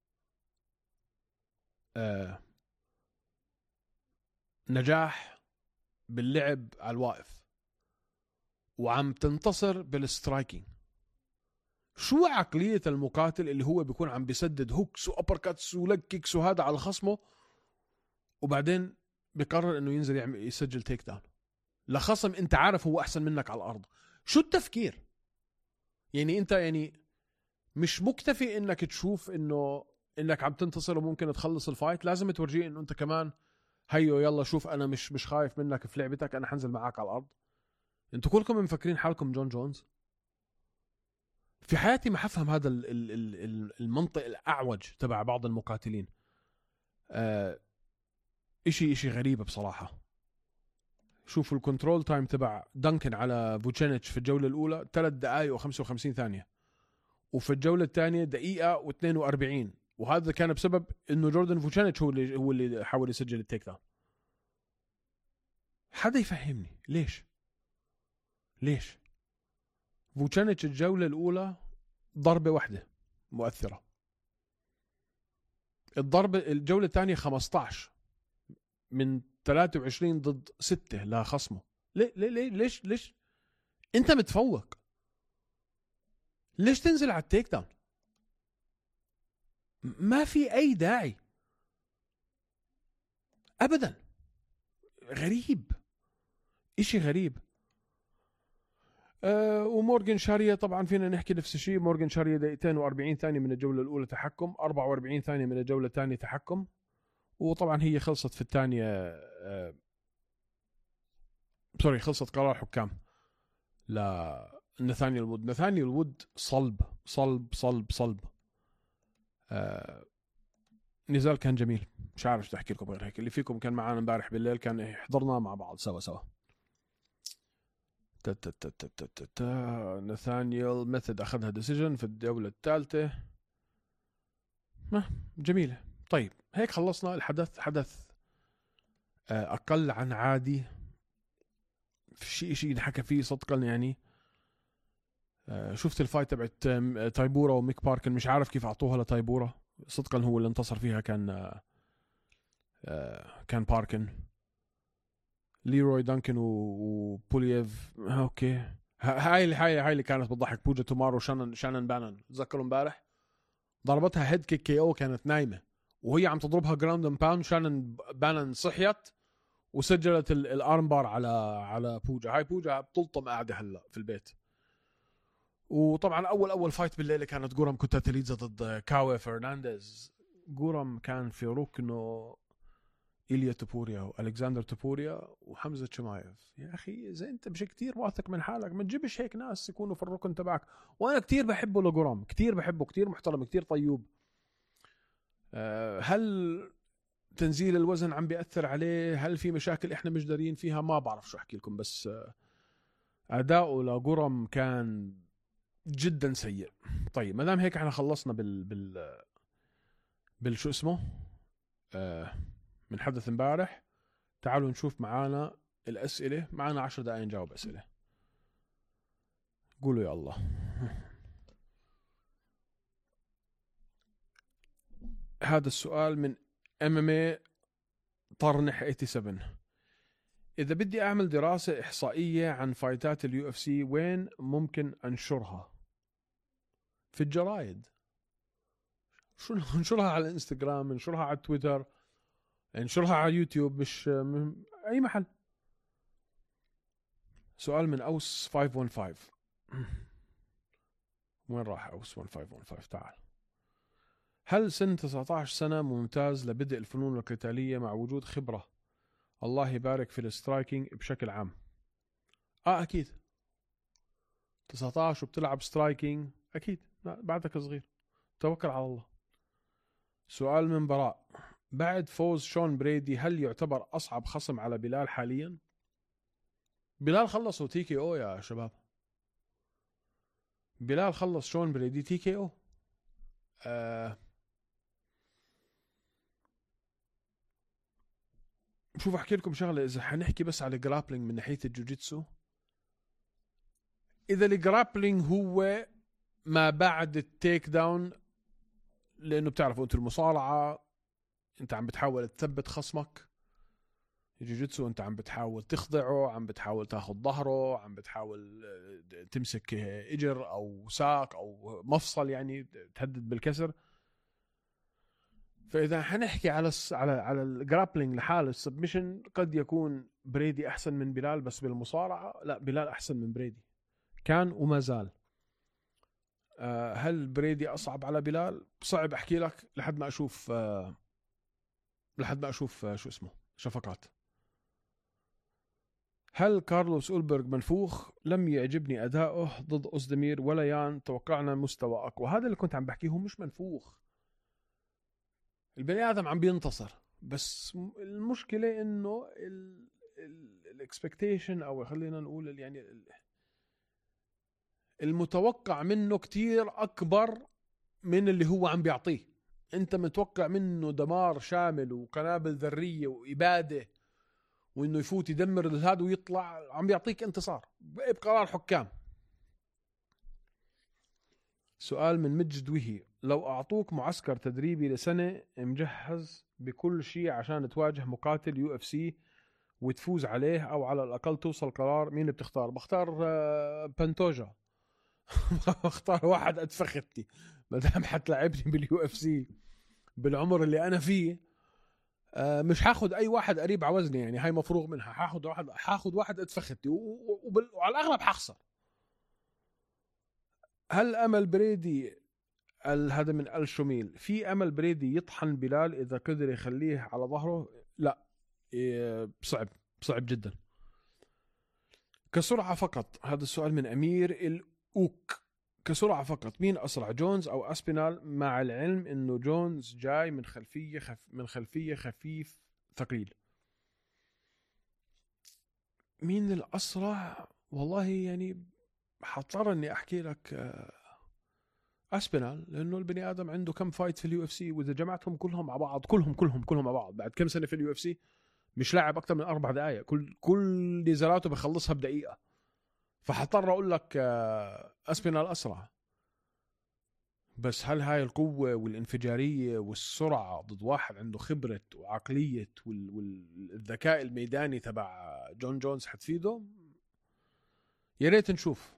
آه نجاح باللعب على الواقف وعم تنتصر بالسترايكينج، شو عقلية المقاتل اللي هو بيكون عم بيسدد هوكس وابركاتس ولككس وهذا على خصمه وبعدين بقرر انه ينزل يعمل يسجل تيك داون لخصم انت عارف هو احسن منك على الارض؟ شو التفكير؟ يعني انت يعني مش مكتفي انك تشوف انه انك عم تنتصر وممكن تخلص الفايت، لازم تورجيه انه انت كمان هيو يلا شوف انا مش مش خايف منك في لعبتك، انا حنزل معاك على الارض. انتوا كلكم مفكرين حالكم جون جونز. في حياتي ما حفهم هذا ال ال ال المنطق الاعوج تبع بعض المقاتلين. آه اشي اشي غريب بصراحة. شوفوا الكنترول تايم تبع دانكن على فوتشينيتش في الجولة الأولى ثلاث دقائق وخمسة وخمسين ثانية، وفي الجولة الثانية دقيقة واثنين وأربعين، وهذا كان بسبب إنه جوردن فوتشينيتش هو اللي هو اللي حاول يسجل التيك داون. حدا يفهمني ليش؟ ليش؟ فوتشينيتش الجولة الأولى ضربة واحدة مؤثرة، الضربة الجولة الثانية خمسة عشر من ثلاثة وعشرين ضد ستة لخصمه. ليه ليه ليه ليش ليش انت متفوق؟ ليش تنزل على التيك داون؟ ما في اي داعي ابدا. غريب، اشي غريب. أه ومورغان شاريه طبعا فينا نحكي نفس الشيء. مورغان شاريه دقيقتين وأربعين ثانيه من الجوله الاولى تحكم، أربعة وأربعين ثانيه من الجوله الثانيه تحكم، وطبعا هي خلصت في الثانيه أه سوري خلصت قرار حكام لنثانيال وود. نثانيال وود صلب صلب صلب صلب. أه نزال كان جميل، مش عارف تحكي لكم غير هيك. اللي فيكم كان معنا امبارح بالليل كان حضرنا مع بعض سوا سوا. تا تا تا تا تا تا تا. نثانيال ميثود اخذها ديسيجن في الجوله الثالثه. جميله. طيب هيك خلصنا الحدث. حدث اقل عن عادي، في شيء شيء نحكى فيه صدقا. يعني شفت الفايت تبعت تايبورا وميك باركن، مش عارف كيف اعطوها لتايبورا صدقا. هو اللي انتصر فيها كان كان باركن. ليروي دانكن وبولييف اوكي. هاي اللي هاي هاي اللي كانت بتضحك. بوجا تومارو شانن شانن بانن تذكروا امبارح ضربتها هيد كيك كي او كانت نايمه وهي عم تضربها جراوند اند باوند. شانن بانن صحيت وسجلت الارم بار على على بوجا. هاي بوجا بتلطم قاعده هلا في البيت. وطبعا اول اول فايت بالليله كانت جورام كوتاتيليدزا ضد كاوي فرنانديز. جورام كان في ركنه إيليا توبوريا والكسندر توبوريا وحمزه شمايف. يا اخي اذا انت مش كتير واثق من حالك ما تجيبش هيك ناس يكونوا في الركن تبعك. وانا كتير بحبه لجورام، كتير بحبه، كتير محترم، كتير طيوب. أه هل تنزيل الوزن عم بيأثر عليه؟ هل في مشاكل احنا مش دارين فيها؟ ما بعرف شو احكي لكم، بس اداؤه لجورام كان جدا سيء. طيب ما دام هيك احنا خلصنا بال بال بالشو اسمه آه من حدث امبارح. تعالوا نشوف معانا الاسئله. معانا عشر دقائق نجاوب اسئله. قولوا يا الله. هذا السؤال من ام ام اي طرنح سبعة وثمانين. اذا بدي اعمل دراسه احصائيه عن فايتات اليو اف سي وين ممكن انشرها؟ في الجرايد. شو ننشرها على الانستغرام، ننشرها على تويتر، ننشرها على يوتيوب، مش اي محل. سؤال من اوس خمسة واحد خمسة. وين راح اوس خمسة واحد خمسة؟ تعال. هل سن تسعة عشر سنة ممتاز لبدء الفنون القتالية مع وجود خبرة الله يبارك في السترايكينج بشكل عام. اه اكيد تسعة عشر وبتلعب سترايكينج اكيد. لا بعدك صغير، توكل على الله. سؤال من براء: بعد فوز شون بريدي هل يعتبر اصعب خصم على بلال حاليا؟ بلال خلصوا تي كي او يا شباب. بلال خلص شون بريدي تي كي او. آه شوف احكي لكم شغله، اذا حنحكي بس على الجرابلينج من ناحيه الجوجيتسو، اذا الجرابلينج هو ما بعد التيك داون، لانه بتعرفوا انتوا المصارعه انت عم بتحاول تثبت خصمك، الجوجيتسو انت عم بتحاول تخضعه، عم بتحاول تاخذ ظهره، عم بتحاول تمسك اجر او ساق او مفصل يعني تهدد بالكسر. فاذا حنحكي على على على الجرابلينج لحاله السبمشن، قد يكون بريدي احسن من بلال، بس بالمصارعه لا، بلال احسن من بريدي كان وما زال. أه هل بريدي اصعب على بلال؟ صعب احكي لك لحد ما اشوف أه لحد ما اشوف أه شو اسمه شفقات. هل كارلوس أولبرغ منفوخ؟ لم يعجبني أداؤه ضد أوزدمير ولا يان، توقعنا مستوى أقوى. هذا اللي كنت عم بحكيه، هو مش منفوخ، البني آدم عم بينتصر، بس المشكلة إنه الاكسبكتيشن أو خلينا نقول يعني المتوقع منه كتير أكبر من اللي هو عم بيعطيه. أنت متوقع منه دمار شامل وقنابل ذرية وإبادة، وإنه يفوت يدمر هذا ويطلع عم بيعطيك انتصار بقرار حكام. سؤال من مجد وهي: لو أعطوك معسكر تدريبي لسنة مجهز بكل شيء عشان تواجه مقاتل يو اف سي وتفوز عليه أو على الأقل توصل قرار، مين بتختار؟ بختار بانتوجا. بختار واحد أتفختي مدام حتلعبني باليو اف سي بالعمر اللي أنا فيه. مش هاخد أي واحد قريب عوزني، يعني هاي مفروغ منها. هاخد واحد هاخد واحد أتفختي وعلى الأغلب حخسر. هل أمل بريدي هذا من الشميل في أمل بريدي يطحن بلال إذا قدر يخليه على ظهره؟ لا، صعب صعب جدا. كسرعة فقط، هذا السؤال من أمير الأوك. كسرعة فقط، مين أسرع جونز أو أسبينال، مع العلم إنه جونز جاي من خلفية خف من خلفية خفيف ثقيل؟ مين الأسرع؟ والله يعني حضطر إني أحكي لك أسبينال، لأنه البني آدم عنده كم فايت في اليو اف سي، وإذا جمعتهم كلهم مع بعض كلهم كلهم كلهم مع بعض بعد كم سنة في اليو اف سي مش لاعب أكتر من أربع دقائق، كل كل نزالاته بخلصها بدقيقة. فحضطر أقول لك أسبينال أسرع. بس هل هاي القوة والانفجارية والسرعة ضد واحد عنده خبرة وعقلية والذكاء الميداني تبع جون جونز حتفيده؟ يا ريت نشوف.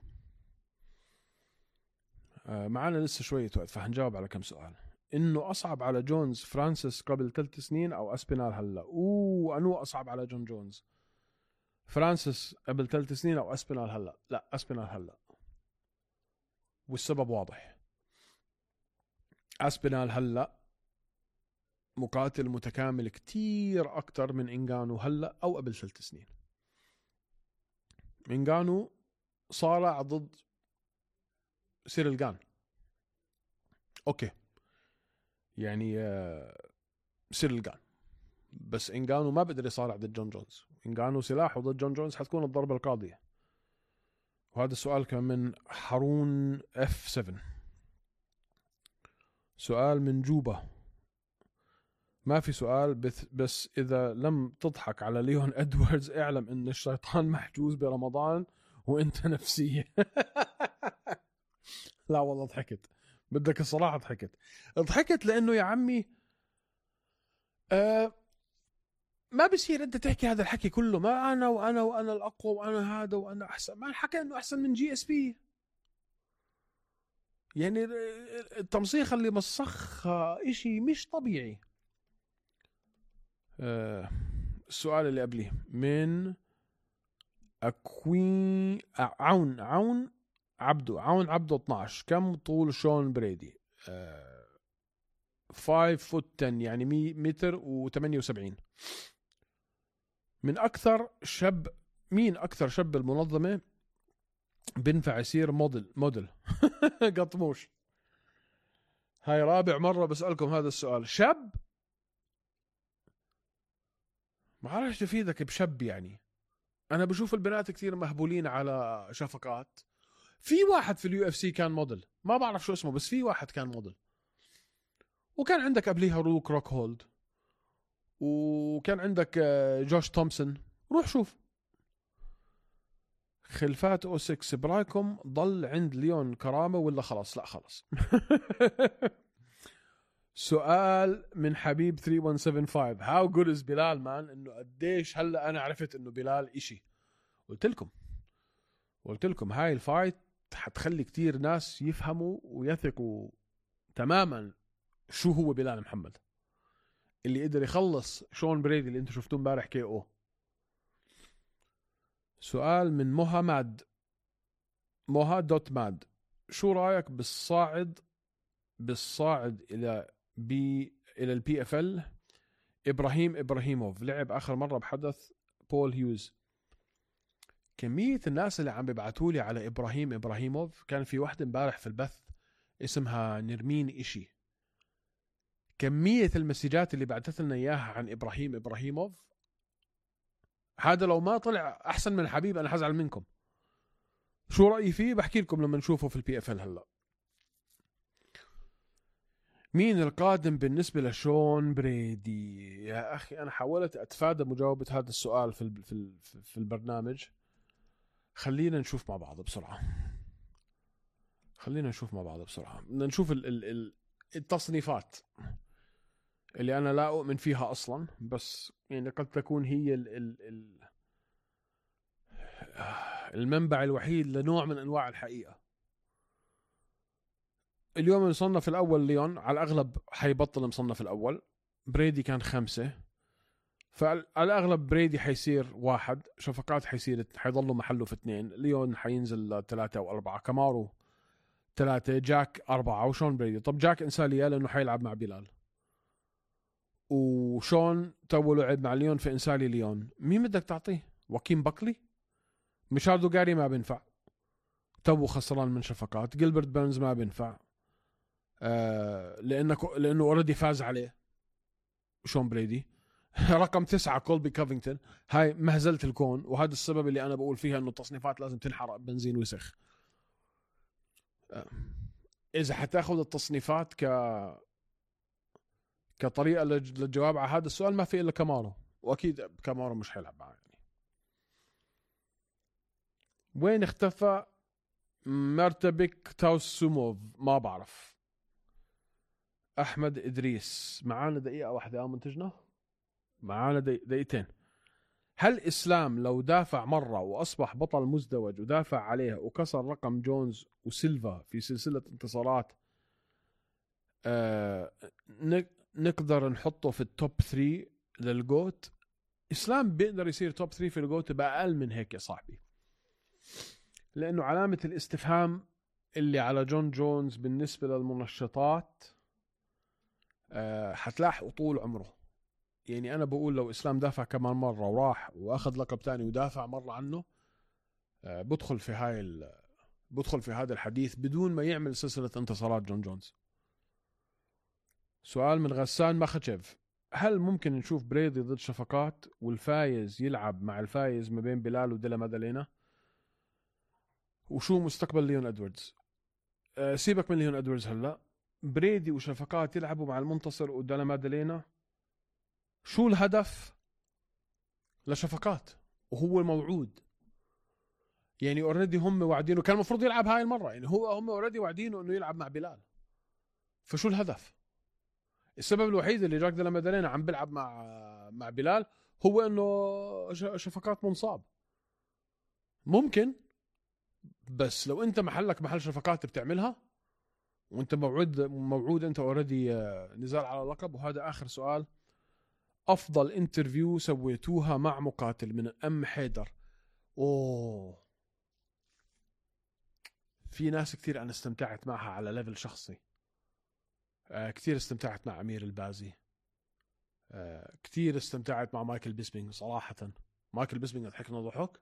معانا لسه شوية وقت فهنجاوب على كم سؤال. إنه أصعب على جونز فرانسيس قبل ثلاث سنين أو أسبينال هلا؟ أوه أنو أصعب على جون جونز؟ فرانسيس قبل ثلاث سنين أو أسبينال هلا؟ لا، أسبينال هلا، والسبب واضح. أسبينال هلا مقاتل متكامل كتير أكتر من إنغانو هلا أو قبل ثلاث سنين. إنغانو صارع ضد سيريل جان، أوكي يعني سيريل جان، بس إنغانو ما بقدر يصارع ضد جون جونز. إنغانو سلاحه ضد جون جونز حتكون الضربة القاضية. وهذا السؤال كان من حارون اف سبعة. سؤال من جوبا: ما في سؤال بس إذا لم تضحك على ليون إدواردز اعلم إن الشيطان محجوز برمضان وإنت نفسية. لا والله ضحكت، بدك الصراحة ضحكت ضحكت لأنه يا عمي أه ما بصير أنت تحكي هذا الحكي كله، ما أنا وأنا وأنا الأقوى وأنا هذا وأنا أحسن. ما الحكي إنه أحسن من جي اس بي، يعني التمسيخ اللي مسخها إشي مش طبيعي. أه السؤال اللي قبليه من أكوين عون عون عبدو عون عبدو اثناشر: كم طول شون بريدي؟ أه خمسة فوت عشرة يعني متر وثمانية وسبعين. من أكثر شاب مين أكثر شاب المنظمة بينفع يصير موديل موديل قطموش. هاي رابع مرة بسألكم هذا السؤال. شاب ما عرفش تفيدك بشاب يعني. أنا بشوف البنات كتير مهبولين على شفقات. في واحد في اليو اف سي كان موديل ما بعرف شو اسمه، بس في واحد كان موديل. وكان عندك قبليها روك روك هولد، وكان عندك جوش تومسون. روح شوف. خلفات او ستة برايكم ضل عند ليون كرامة ولا خلاص؟ لا خلاص. سؤال من حبيب ثلاثة واحد سبعة خمسة. هاو جود از بلال مان؟ انه قديش هلا انا عرفت انه بلال اشي. قلت لكم قلت لكم هاي الفايت حتخلي كتير ناس يفهموا ويثقوا تماما شو هو بلال محمد، اللي قدر يخلص شون بريدي اللي انتم شفتوه امبارح كي او. سؤال من مها ماد مها دوت ماد. شو رايك بالصاعد بالصاعد الى بي الى البي اف ال ابراهيم ابراهيموف؟ لعب اخر مره بحدث بول هيوز. كميه الناس اللي عم بيبعتوا لي على ابراهيم ابراهيموف، كان في واحده امبارح في البث اسمها نرمين إشي، كميه المسجات اللي بعثت لنا اياها عن ابراهيم ابراهيموف هذا لو ما طلع احسن من حبيب انا حزعل منكم. شو رايي فيه بحكي لكم لما نشوفه في البي اف ال. هلا مين القادم بالنسبة لشون بريدي؟ يا أخي أنا حاولت أتفادى مجاوبة هذا السؤال في في في البرنامج. خلينا نشوف مع بعض بسرعة خلينا نشوف مع بعض بسرعة بدنا نشوف ال ال التصنيفات اللي أنا لا أؤمن فيها أصلا، بس يعني قد تكون هي ال ال ال المنبع الوحيد لنوع من أنواع الحقيقة. اليوم المصنف الأول ليون على الأغلب حيبطل مصنف الأول. بريدي كان خمسة، فعلى الأغلب بريدي حيصير واحد، شفقات حيصير حيضلوا محله في اثنين، ليون حينزل ثلاثة أو أربعة، كامارو ثلاثة، جاك أربعة، وشون بريدي. طب جاك إنسالية لأنه حيلعب مع بلال، وشون تو لعب مع ليون في إنسالي ليون. مين بدك تعطيه؟ واكيم باكلي؟ ميشاردو جاري ما بينفع، تو خسران من شفقات. جيلبرت بيرنز ما بينفع آه لأنه لأنه أوريدي فاز عليه شون بريدي. رقم تسعة كولبي كوفينغتون. هاي مهزلة الكون، وهذا السبب اللي أنا بقول فيها إنه التصنيفات لازم تنحرق بنزين وسخ. آه. إذا حتاخذ التصنيفات ك كطريقة للجواب على هذا السؤال ما في إلا كامارو، وأكيد كامارو مش حيلعب معه يعني. وين اختفى مرتبك تاوسوموف؟ ما بعرف. أحمد إدريس معانا دقيقة واحدة. منتجنا معانا دقيقتين. هل إسلام لو دافع مرة وأصبح بطل مزدوج ودافع عليها وكسر رقم جونز وسيلفا في سلسلة انتصارات آه نقدر نحطه في التوب ثري للجوت؟ إسلام بيقدر يصير توب ثري في الجوت بأقل من هيك يا صاحبي، لأنه علامة الاستفهام اللي على جون جونز بالنسبة للمنشطات أه حتلاحقوا طول عمره. يعني أنا بقول لو إسلام دافع كمان مرة وراح وأخذ لقب تاني ودافع مرة عنه أه بدخل في هاي بدخل في هذا الحديث بدون ما يعمل سلسلة انتصارات جون جونز. سؤال من غسان مخشف. هل ممكن نشوف بريدي ضد شفقات والفايز يلعب مع الفايز ما بين بلال وديلا مادالينا؟ وشو مستقبل ليون ادواردز؟ أه سيبك من ليون ادواردز هلا. بريدي وشفقات يلعبوا مع المنتصر وديلا مادالينا. شو الهدف لشفقات وهو الموعود؟ يعني اوريدي هم واعدينه، كان المفروض يلعب هاي المره، يعني هو هم اوريدي واعدينه انه يلعب مع بلال. فشو الهدف؟ السبب الوحيد اللي جاك ديلا مادالينا عم بيلعب مع مع بلال هو انه شفقات منصاب. ممكن، بس لو انت محلك محل شفقات بتعملها وانت موعود موعود انت اوريدي نزال على اللقب. وهذا اخر سؤال. افضل انترفيو سويتوها مع مقاتل من ام حيدر؟ اوه في ناس كثير انا استمتعت معها على ليفل شخصي. آه كثير استمتعت مع امير البازي. آه كثير استمتعت مع مايكل بيسبينغ صراحة. مايكل بيسبينغ ضحكنا ضحك.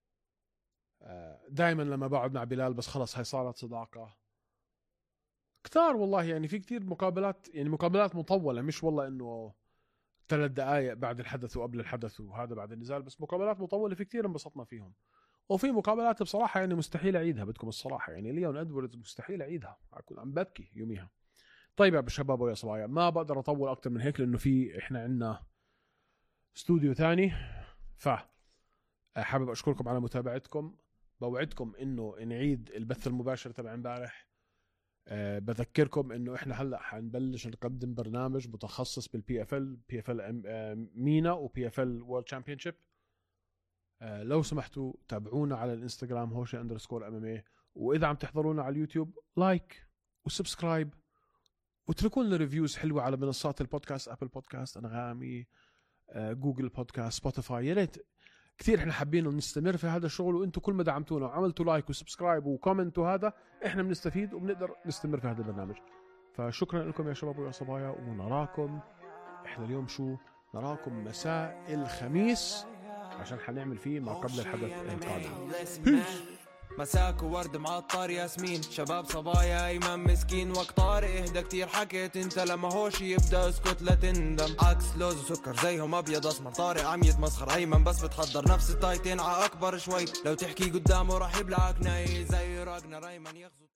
دائما لما بقعد مع بلال بس خلص هاي صارت صداقة كتار والله. يعني في كتير مقابلات، يعني مقابلات مطولة، مش والله انه ثلاث دقائق بعد الحدث وقبل الحدث وهذا بعد النزال، بس مقابلات مطولة في كتير انبسطنا فيهم. وفي مقابلات بصراحة يعني مستحيل أعيدها، بدكم الصراحة يعني ليون أدواردز مستحيل أعيدها، أكون عم ببكي يوميها. طيب يا شباب ويا صبايا، ما بقدر أطول أكتر من هيك لأنه في إحنا عندنا استوديو ثاني. ف حابب أشكركم على متابعتكم. بوعدكم إنه نعيد البث المباشر تبع امبارح. أه بذكركم إنه إحنا هلأ حنبلش نقدم برنامج متخصص بالبي اف ال، بي اف ال مينا وبي اف ال وورلد تشامبيونشيب. أه لو سمحتوا تابعونا على الانستغرام هوشي اندرسكور ام ام اي، واذا عم تحضرونا على اليوتيوب لايك وسبسكرايب، واتركوا لنا ريفيوز حلوه على منصات البودكاست، ابل بودكاست، انغامي، أه جوجل بودكاست، سبوتيفاي. يا ريت كثير احنا حابين نستمر في هذا الشغل، وانتم كل ما دعمتونا وعملتوا لايك وسبسكرايب وكومنت وهذا احنا بنستفيد وبنقدر نستمر في هذا البرنامج. فشكرا لكم يا شباب ويا صبايا، ونراكم احنا اليوم شو نراكم مساء الخميس عشان حنعمل فيه ما قبل الحدث القادم. بيس. مساك وورد معطر ياسمين، شباب صبايا ايمن مسكين وقت طارق اهدى كتير حكيت انت لما هوشي يبدا اسكت لا تندم. عكس لوز وسكر زيهم ابيض اسمر، طارق عم يتمسخر ايمن بس بتحضر نفس التايتين ع اكبر شوي، لو تحكي قدامه راح يبلعك ناي زي راجنا ايمن يغزو.